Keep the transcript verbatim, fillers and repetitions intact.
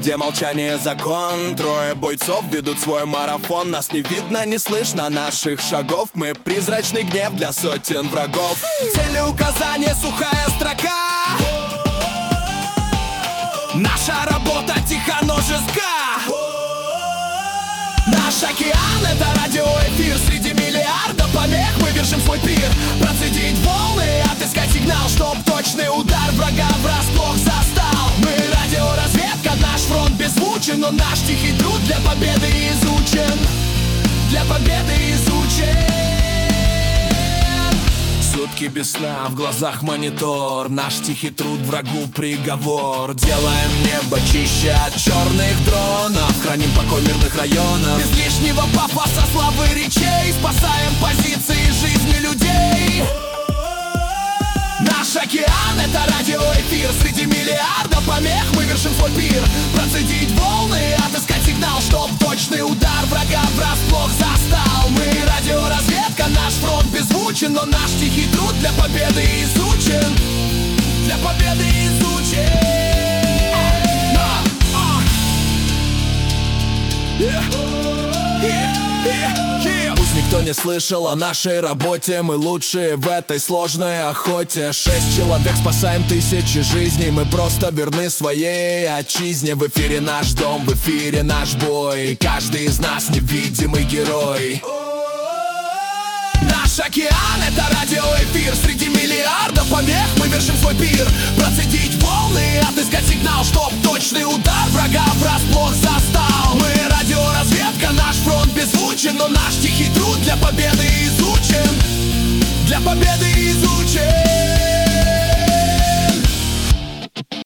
где молчание закон. Трое бойцов ведут свой марафон. Нас не видно, не слышно наших шагов. Мы призрачный гнев для сотен врагов. Цели указания, сухая строка. Наша работа тиха, но жестка. Наш океан — это радиоэфир. Среди миллиардов помех мы вершим свой пир. Процедить волны, отыскать сигнал, чтоб точный удар врага врасплох застал. Мы радиоразведка, наш фронт беззвучен, но наш тихий труд для победы изучен. Для победы изучен. Сутки без сна, в глазах монитор. Наш тихий труд врагу приговор. Делаем небо чище от черных дронов. Храним покой мирных районов. Без лишнего пафоса, славы речей. Спасаем позиции жизни людей. Наш океан — это радиоэфир. Среди миллиардов помех мы вершим свой пир. Процедить волны, отыскать сигнал, чтоб точный удар врага врасплох застал. Мы радиоразведка, наш фронт беззвучен, но наш тихий труд для победы изучен. Для победы изучен. Пусть никто не слышал о нашей работе. Мы лучшие в этой сложной охоте. Шесть человек, спасаем тысячи жизней. Мы просто верны своей отчизне. В эфире наш дом, в эфире наш бой. Каждый из нас невидимый герой. Наш океан — это радиоэфир. Среди миллиардов помех мы вершим свой пир. Процедить волны, отыскать сигнал, чтоб точный удар врага врасплох застал. Мы радиоразведка, наш фронт беззвучен, но наш тихий труд для победы